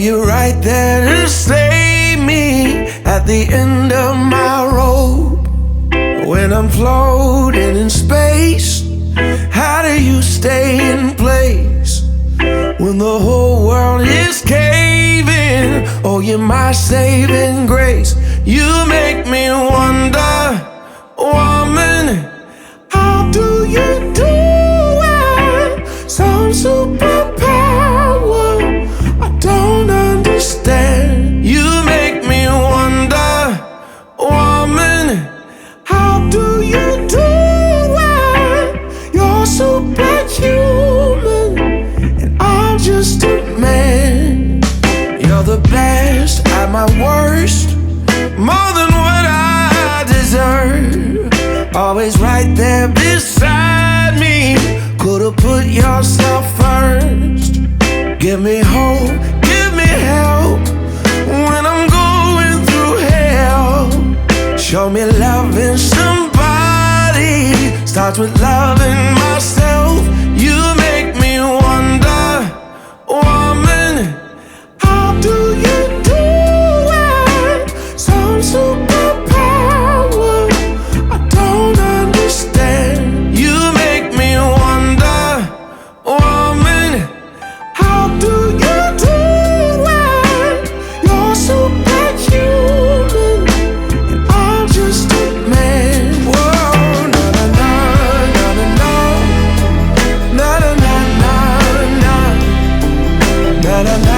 you're right there to save me at the end of my rope. When I'm floating in space, how do you stay in place? When the whole world is caving, oh, you're my saving grace. You make me wonder, woman, how do you do it? Some superpower I don't understand. You make me wonder, woman, how do you do it? You're superhuman and I'm just a man. You're the best at my worst, more than what I deserve. Always right there beside me. Could've put yourself first. Give me hope, give me help when I'm going through hell. Show me loving somebody starts with loving myself. You make me wonder, woman, how do you do it? Some superpower I don't understand. You make me wonder, woman, how do you do it? You're superhuman and I'm just a man. Whoa, na na na na na na na na na na na na na.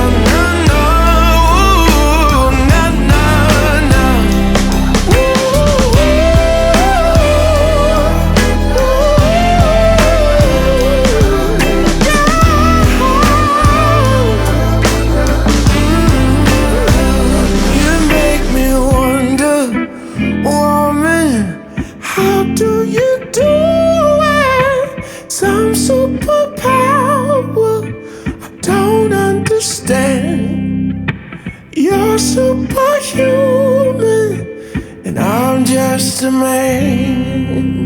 How do you do it? Some superpower I don't understand. You're superhuman and I'm just a man.